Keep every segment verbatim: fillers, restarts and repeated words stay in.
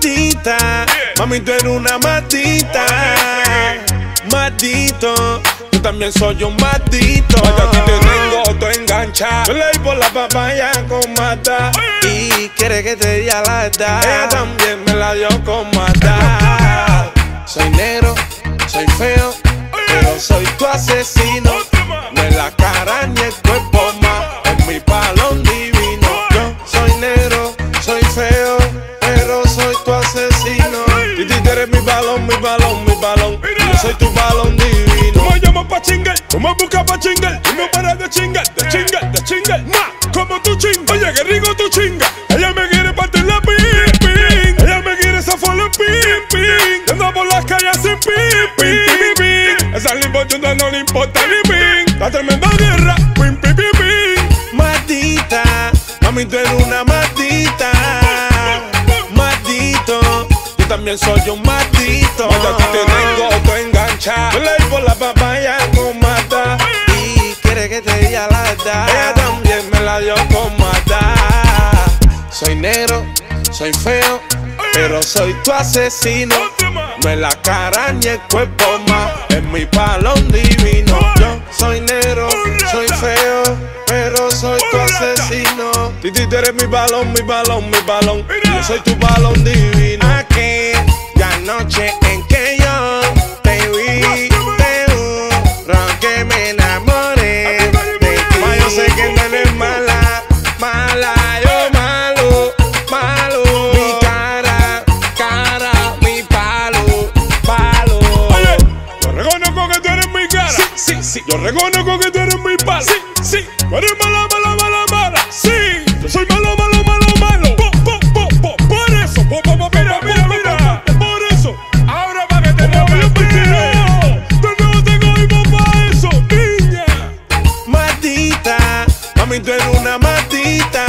maldita. Mami, tú eres una maldita. Maldito, yo también soy un maldito. Vaya, aquí te tengo, tú engancha. Yo leí por la papaya con mata. Y quiere que te diga la verdad. Ella también me la dio con mata. Soy negro, soy feo, pero soy tu asesino. No en la cara ni el cuerpo más, es mi balón divino. Yo soy negro, soy feo, pero soy tu asesino. Y tú eres mi balón, mi balón, mi balón. Yo soy tu balón divino. Tú me llamas pa' chingar, tú me buscas pa' chingar. Y no paras de chingar, de chingar, de chingar. Ma, como tú chingas, oye, que rico tú chingas. Ella me quiere partir la pin, pin. Ella me quiere zafar la pin, pin. Anda por las calles sin pin, pin, pin, pin. Esa limpochuda no le importa ni pin. La tremenda guerra, pin, pin, pin, pin. Maldita, mami, tú eres una maldita. Maldito, yo también soy un maldito. Vaya, aquí te tengo, tú engancha. Yo leí por la papaya con mata. Y quiere que te diga la verdad. Ella también me la dio con mata. Soy negro, soy feo, pero soy tu asesino. No es la cara ni el cuerpo más, es mi balón divino. Yo soy negro, soy feo, pero soy tu asesino. Titi, tú eres mi balón, mi balón, mi balón. Yo soy tu balón divino. Aquella noche en que yo te vi, te juro que me enamoré de ti. Ma, yo sé que no eres mala, mala, yo malo, malo. Mi cara, cara, mi palo, palo. Oye, yo reconozco que tú eres mi cara. Sí, sí, sí. Yo reconozco que tú eres mi palo. Sí, sí. Tú eres mala, mala, mala, mala. Sí, yo soy malo, malo, malo, malo. Po, po, po, po, por eso, po, po, po, mira, mira, mira. Por eso, ahora pa' que te lo veo perdido. Pero no tengo hijos pa' eso, niña. Maldita, mami, tú eres una maldita.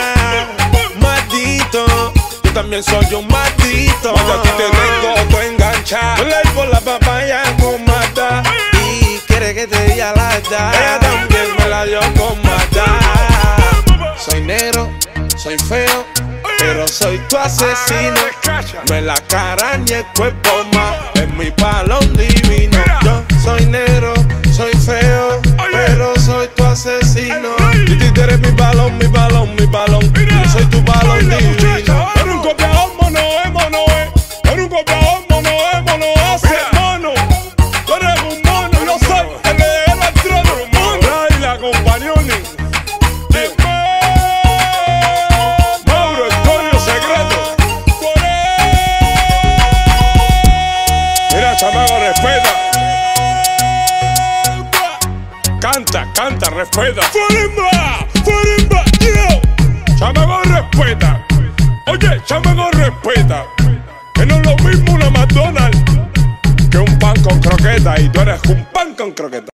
Maldito, yo también soy un maldito. Vaya, aquí te tengo, tú engancha. Yo leí por la papaya con mata. Y quiere que te diga la verdad. Ella también me la dio con mata. Soy negro, soy feo, pero soy tu asesino. No es la cara ni el cuerpo más, es mi balón divino. Yo soy negro, soy feo, pero soy tu asesino. Y tú eres mi balón, mi balón, mi balón. Yo soy tu balón divino. Eres un copiador, mono, eh, mono, eh. Eres un copiador, mono, eh, mono, hace mono. Tú eres un mono, yo soy el heredero al trono, mono. Y la compañona. Mauro, el código secreto. Mira, chamaco, respeta. Canta, canta, respeta. Furimba, furimba, yo. Chamaco, respeta. Oye, chamaco, respeta. Que no es lo mismo una McDonald's que un pan con croqueta. Y tú eres un pan con croqueta.